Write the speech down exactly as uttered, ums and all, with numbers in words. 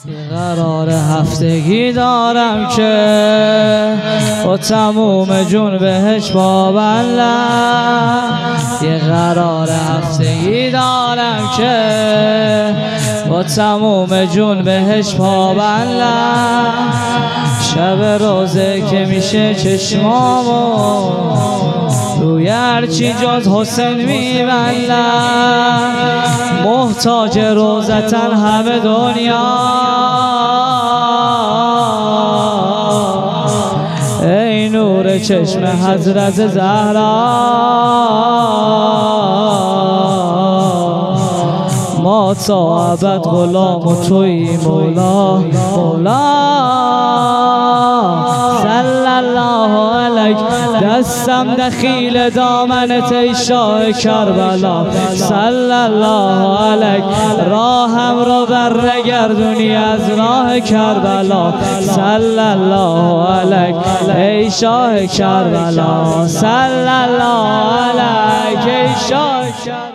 یه قرار هفتگی دارم که با تموم جون بهش پابندم. یه قرار هفتگی دارم که با تموم جون بهش پابندم. شب روزه که میشه چشمامو روی هرچی جز حسین میبندم. محتاج روزتن همه دنیا، ای نور چشم حضرت زهرا. ما تا ابد غلام و تویی مولا مولا. صلی الله علیک. دستم دخیل دامنت ای شاه کربلا. صلی الله علیک. راهم رو برنگردونی از راه کربلا. صلی الله علیک ای شاه کربلا. صلی الله علیک ای شاه کربلا.